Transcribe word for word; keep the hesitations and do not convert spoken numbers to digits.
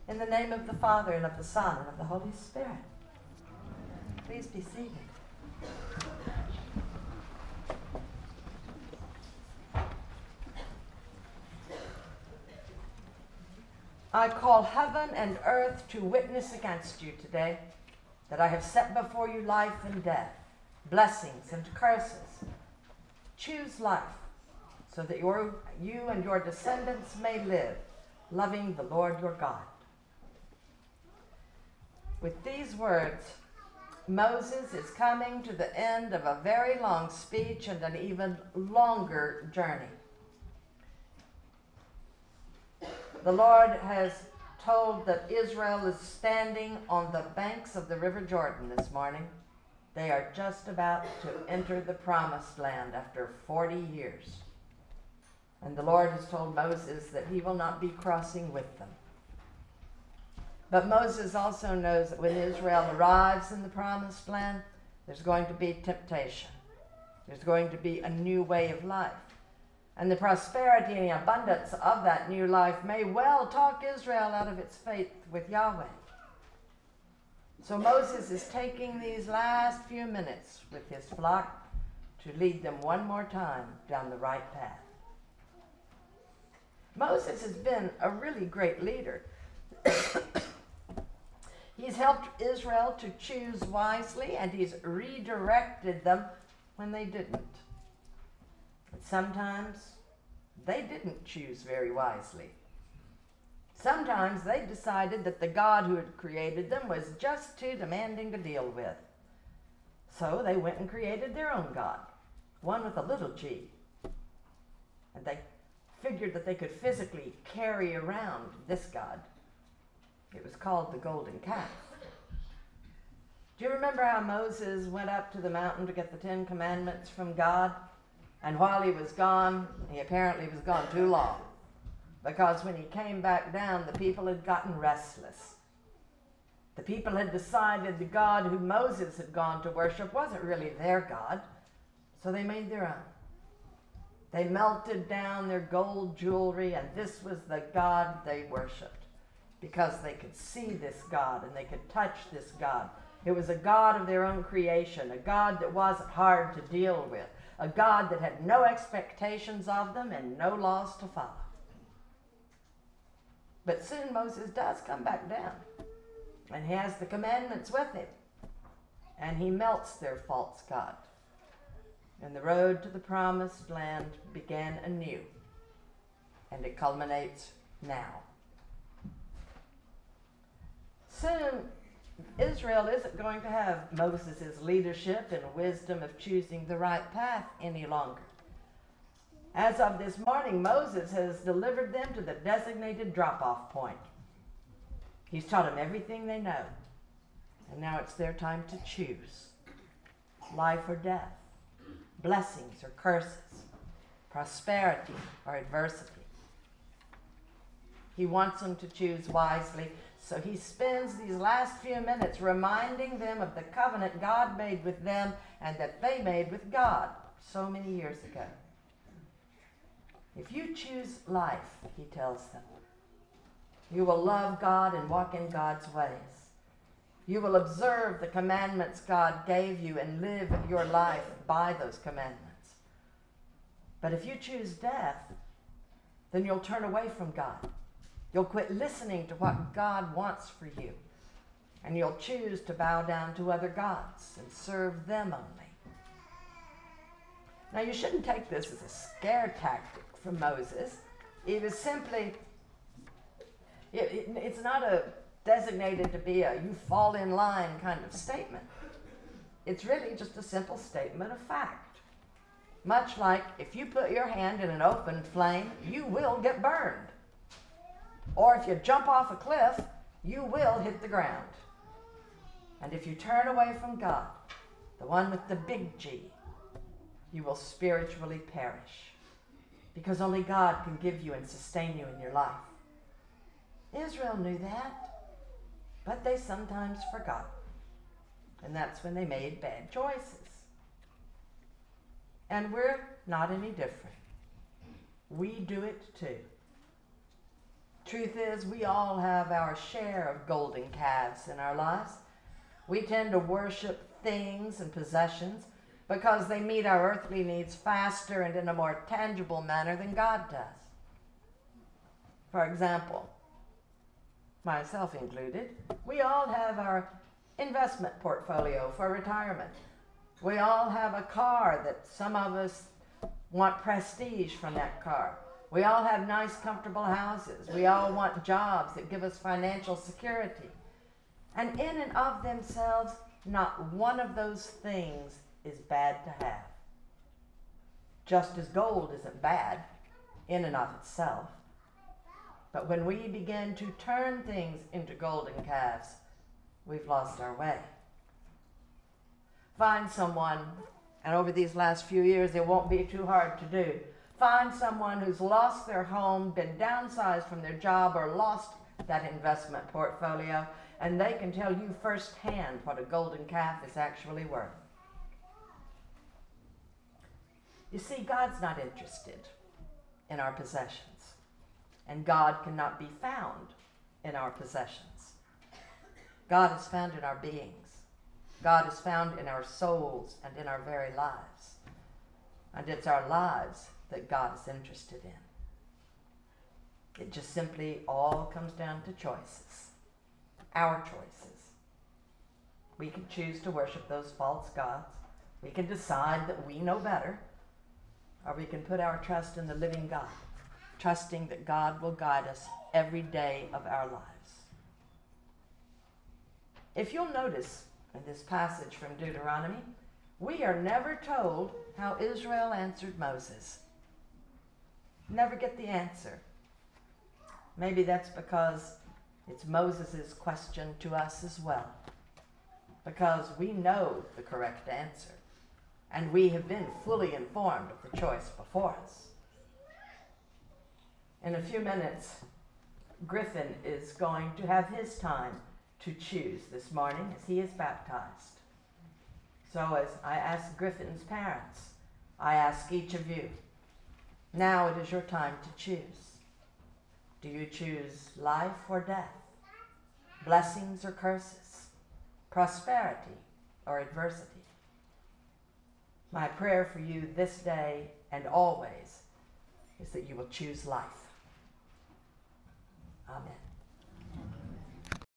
In the name of the Father, and of the Son, and of the Holy Spirit. Please be seated. I call heaven and earth to witness against you today that I have set before you life and death, blessings and curses. Choose life so that your, you and your descendants may live, loving the Lord your God. With these words, Moses is coming to the end of a very long speech and an even longer journey. The Lord has told that Israel is standing on the banks of the River Jordan this morning. They are just about to enter the promised land after forty years. And the Lord has told Moses that he will not be crossing with them. But Moses also knows that when Israel arrives in the promised land, there's going to be temptation. There's going to be a new way of life. And the prosperity and the abundance of that new life may well talk Israel out of its faith with Yahweh. So Moses is taking these last few minutes with his flock to lead them one more time down the right path. Moses has been a really great leader. He's helped Israel to choose wisely, and he's redirected them when they didn't. But sometimes they didn't choose very wisely. Sometimes they decided that the God who had created them was just too demanding to deal with. So they went and created their own God, one with a little g. And they figured that they could physically carry around this God. It was called the golden calf. Do you remember how Moses went up to the mountain to get the Ten Commandments from God? And while he was gone, he apparently was gone too long, because when he came back down, the people had gotten restless. The people had decided the God who Moses had gone to worship wasn't really their God, so they made their own. They melted down their gold jewelry, and this was the God they worshiped, because they could see this God and they could touch this God. It was a God of their own creation, a God that wasn't hard to deal with, a God that had no expectations of them and no laws to follow. But soon Moses does come back down, and he has the commandments with him, and he melts their false god. And the road to the promised land began anew, and it culminates now. Soon, Israel isn't going to have Moses' leadership and wisdom of choosing the right path any longer. As of this morning, Moses has delivered them to the designated drop-off point. He's taught them everything they know, and now it's their time to choose life or death, blessings or curses, prosperity or adversity. He wants them to choose wisely. So he spends these last few minutes reminding them of the covenant God made with them and that they made with God so many years ago. If you choose life, he tells them, you will love God and walk in God's ways. You will observe the commandments God gave you and live your life by those commandments. But if you choose death, then you'll turn away from God. You'll quit listening to what God wants for you, and you'll choose to bow down to other gods and serve them only. Now, you shouldn't take this as a scare tactic from Moses. It was simply, it, it, it's not a designated to be a you fall in line kind of statement. It's really just a simple statement of fact. Much like if you put your hand in an open flame, you will get burned. Or if you jump off a cliff, you will hit the ground. And if you turn away from God, the one with the big G, you will spiritually perish. Because only God can give you and sustain you in your life. Israel knew that, but they sometimes forgot. And that's when they made bad choices. And we're not any different. We do it too. Truth is, we all have our share of golden calves in our lives. We tend to worship things and possessions because they meet our earthly needs faster and in a more tangible manner than God does. For example, myself included, we all have our investment portfolio for retirement. We all have a car that some of us want prestige from that car. We all have nice, comfortable houses. We all want jobs that give us financial security. And in and of themselves, not one of those things is bad to have. Just as gold isn't bad in and of itself. But when we begin to turn things into golden calves, we've lost our way. Find someone, and over these last few years it won't be too hard to do, find someone who's lost their home, been downsized from their job, or lost that investment portfolio, and they can tell you firsthand what a golden calf is actually worth. You see, God's not interested in our possessions, and God cannot be found in our possessions. God is found in our beings. God is found in our souls and in our very lives. And it's our lives that God is interested in. It just simply all comes down to choices. Our choices. We can choose to worship those false gods. We can decide that we know better. Or we can put our trust in the living God, trusting that God will guide us every day of our lives. If you'll notice in this passage from Deuteronomy, we are never told how Israel answered Moses. Never get the answer. Maybe that's because it's Moses' question to us as well. Because we know the correct answer, and we have been fully informed of the choice before us. In a few minutes, Griffin is going to have his time to choose this morning as he is baptized. So as I ask Griffin's parents, I ask each of you, now it is your time to choose. Do you choose life or death? Blessings or curses? Prosperity or adversity? My prayer for you this day and always is that you will choose life. Amen.